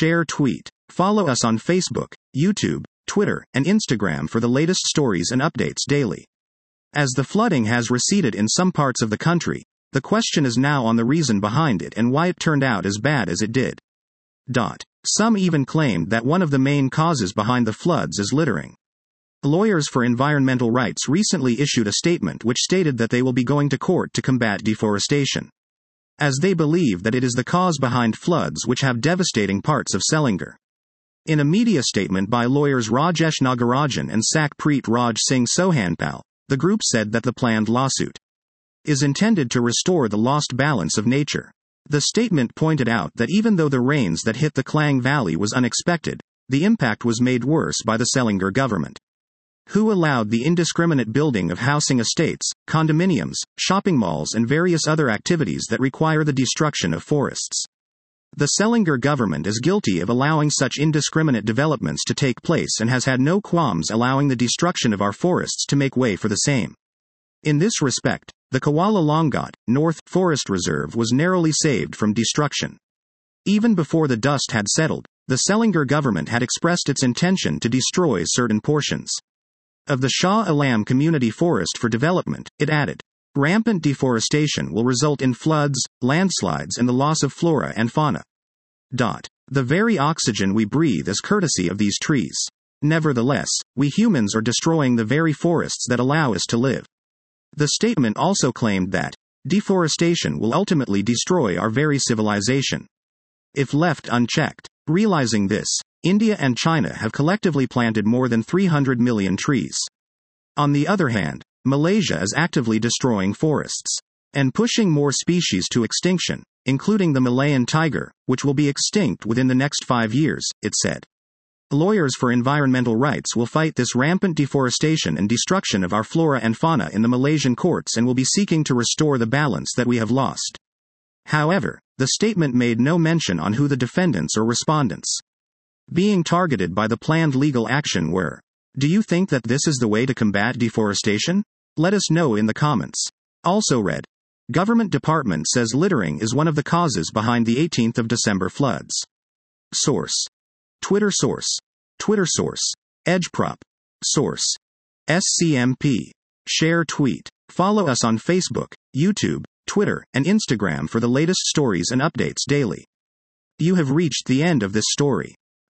share, tweet. Follow us on Facebook, YouTube, Twitter, and Instagram for the latest stories and updates daily. As the flooding has receded in some parts of the country, the question is now on the reason behind it and why it turned out as bad as it did. Some even claimed that one of the main causes behind the floods is littering. Lawyers for environmental rights recently issued a statement which stated that they will be going to court to combat deforestation, as they believe that it is the cause behind floods which have devastating parts of Selangor. In a media statement by lawyers Rajesh Nagarajan and Sakpreet Raj Singh Sohanpal, the group said that the planned lawsuit is intended to restore the lost balance of nature. The statement pointed out that even though the rains that hit the Klang Valley was unexpected, the impact was made worse by the Selangor government, who allowed the indiscriminate building of housing estates, condominiums, shopping malls and various other activities that require the destruction of forests. The Selangor government is guilty of allowing such indiscriminate developments to take place and has had no qualms allowing the destruction of our forests to make way for the same. In this respect, the Kuala Longot North Forest Reserve was narrowly saved from destruction. Even before the dust had settled, the Selangor government had expressed its intention to destroy certain portions of the Shah Alam Community Forest for development. It added, rampant deforestation will result in floods, landslides and the loss of flora and fauna. The very oxygen we breathe is courtesy of these trees. Nevertheless, we humans are destroying the very forests that allow us to live. The statement also claimed that deforestation will ultimately destroy our very civilization if left unchecked. Realizing this, India and China have collectively planted more than 300 million trees. On the other hand, Malaysia is actively destroying forests and pushing more species to extinction, including the Malayan tiger, which will be extinct within the next 5 years, it said. Lawyers for environmental rights will fight this rampant deforestation and destruction of our flora and fauna in the Malaysian courts and will be seeking to restore the balance that we have lost. However, the statement made no mention on who the defendants or respondents being targeted by the planned legal action were. Do you think that this is the way to combat deforestation? Let us know in the comments. Also read, Government Department says littering is one of the causes behind the 18th of December floods. Source. Twitter source. EdgeProp. Source. SCMP. Share, tweet. Follow us on Facebook, YouTube, Twitter, and Instagram for the latest stories and updates daily. You have reached the end of this story.